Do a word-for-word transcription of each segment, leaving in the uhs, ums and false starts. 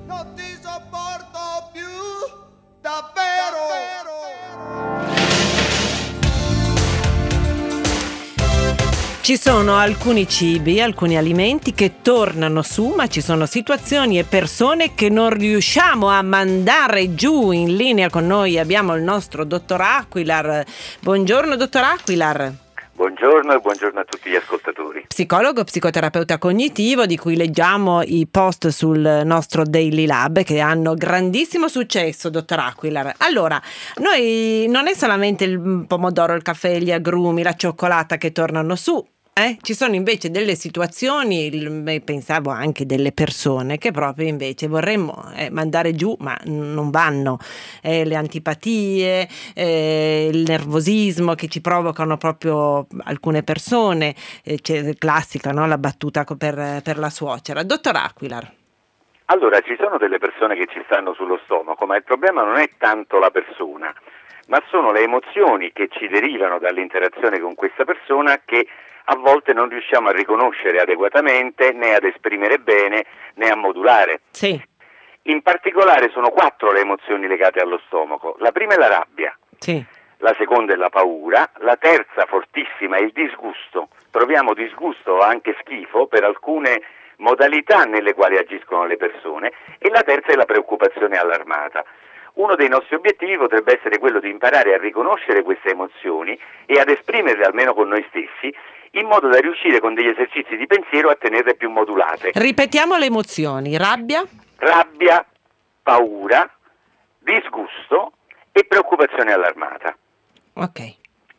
Non ti sopporto più, davvero. Ci sono alcuni cibi, alcuni alimenti che tornano su, ma ci sono situazioni e persone che non riusciamo a mandare giù. In linea con noi abbiamo il nostro dottor Aquilar. Buongiorno dottor Aquilar. Buongiorno e buongiorno a tutti gli ascoltatori. Psicologo, psicoterapeuta cognitivo, di cui leggiamo i post sul nostro Daily Lab che hanno grandissimo successo, dottor Aquilar. Allora, noi non è solamente il pomodoro, il caffè, gli agrumi, la cioccolata che tornano su. Eh? Ci sono invece delle situazioni, pensavo anche delle persone che proprio invece vorremmo eh, mandare giù, ma non vanno. Eh, le antipatie, eh, il nervosismo che ci provocano proprio alcune persone, eh, c'è classica, no? La battuta per, per la suocera. Dottor Aquilar. Allora, ci sono delle persone che ci stanno sullo stomaco, ma il problema non è tanto la persona, ma sono le emozioni che ci derivano dall'interazione con questa persona che a volte non riusciamo a riconoscere adeguatamente, né ad esprimere bene, né a modulare. Sì. In particolare sono quattro le emozioni legate allo stomaco. La prima è la rabbia, sì. La seconda è la paura, la terza fortissima è il disgusto. Proviamo disgusto o anche schifo per alcune modalità nelle quali agiscono le persone, e la terza è la preoccupazione allarmata. Uno dei nostri obiettivi potrebbe essere quello di imparare a riconoscere queste emozioni e ad esprimerle almeno con noi stessi, in modo da riuscire con degli esercizi di pensiero a tenerle più modulate. Ripetiamo le emozioni: rabbia, rabbia, paura, disgusto e preoccupazione allarmata. Ok.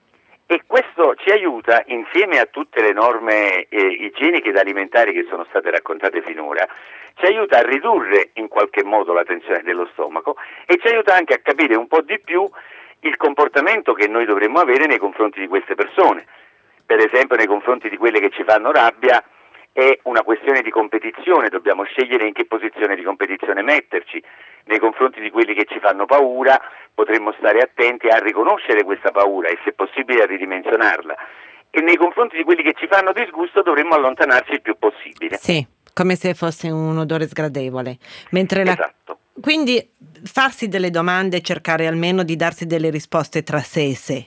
E questo ci aiuta, insieme a tutte le norme eh, igieniche ed alimentari che sono state raccontate finora, ci aiuta a ridurre in qualche modo la tensione dello stomaco e ci aiuta anche a capire un po' di più il comportamento che noi dovremmo avere nei confronti di queste persone. Per esempio, nei confronti di quelle che ci fanno rabbia è una questione di competizione, dobbiamo scegliere in che posizione di competizione metterci. Nei confronti di quelli che ci fanno paura potremmo stare attenti a riconoscere questa paura e se possibile a ridimensionarla. E nei confronti di quelli che ci fanno disgusto dovremmo allontanarci il più possibile. Sì, come se fosse un odore sgradevole. Mentre la... Esatto. Quindi farsi delle domande e cercare almeno di darsi delle risposte tra sé e sé.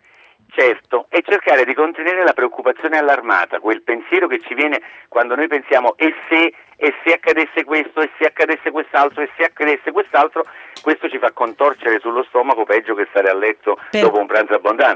Certo, e cercare di contenere la preoccupazione allarmata, quel pensiero che ci viene quando noi pensiamo e se, e se accadesse questo, e se accadesse quest'altro, e se accadesse quest'altro, questo ci fa contorcere sullo stomaco peggio che stare a letto per... dopo un pranzo abbondante.